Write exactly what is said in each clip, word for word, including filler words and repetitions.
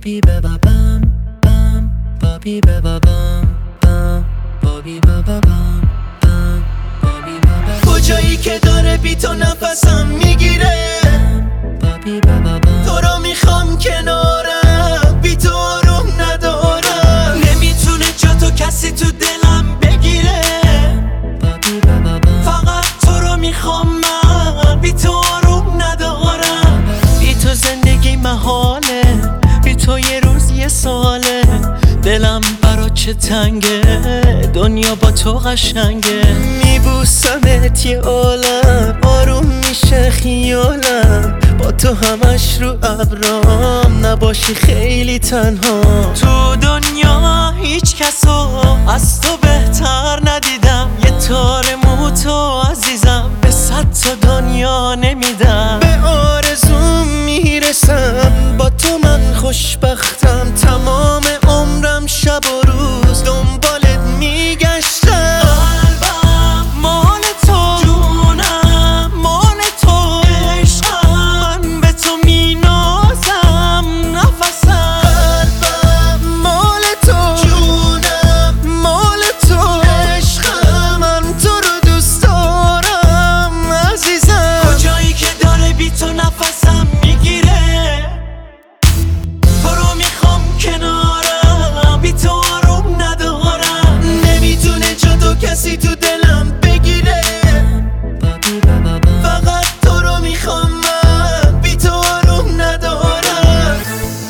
Bobby baba bam bam Bobby baba bam bam Bobby baba bam bam Bobby baba کجایی که داره بی تو نفسم میگیره Bobby baba bam تو رو میخوام کنارم بی تو آروم ندارم نمیتونه جا تو کسی تو دلم بگیره Bobby baba bam فقط تو رو میخوام من بی تو آروم ندارم بی تو زندگی محاله بی تو یه روز یه ساله دلم برا چه تنگه دنیا با تو قشنگه میبوسمت یه عالم آروم میشه خیالم با تو همش رو ابرام نباشی خیلی تنها تو دنیا هیچ کسو از تو بهتر ندیدم یه تار مو تو عزیزم به صد تا دنیا نمیدم به آرزوم میرسم با تو من خوشبختم تمام عمرم شب و روز دنبالت میگشتم قلبم مال تو جونم مال تو عشقم من به تو مینازم نفسم قلبم مال تو جونم مال تو عشقم من تو رو دوست دارم عزیزم کجایی که داره بی تو نفسم میگیره تو رو میخوام کنارم بی تو آروم ندارم نمیتونه جا تو کسی تو دلم بگیره Bobby baba bam فقط تو رو میخوام من بی تو آروم ندارم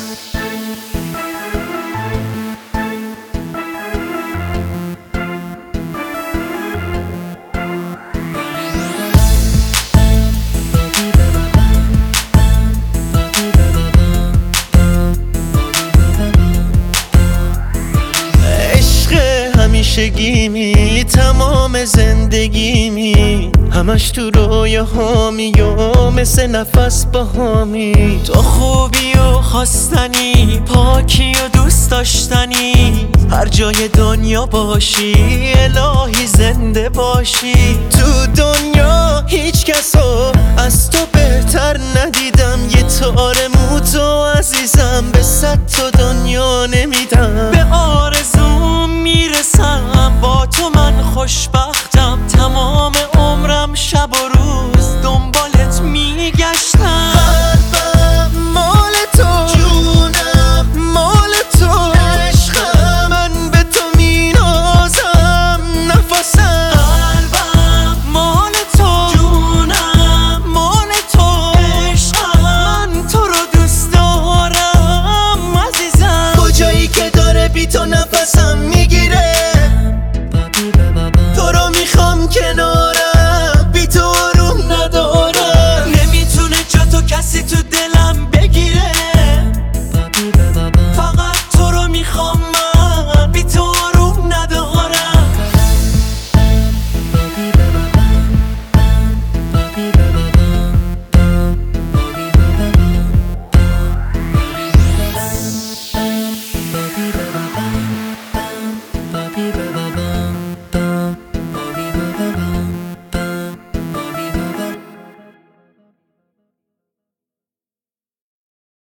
Bobby baba bam bam Bobby baba bam bam Bobby baba bam عشق همیشگیمی تمام زندگیمی همش تو رویاهامی و مثل نفس باهامی تو خوبی و خواستنی پاکی و دوست داشتنی هر جای دنیا باشی الهی زنده باشی تو دنیا هیچ کسو از تو بهتر ندیدم یه تار مو تو عزیزم به صد تا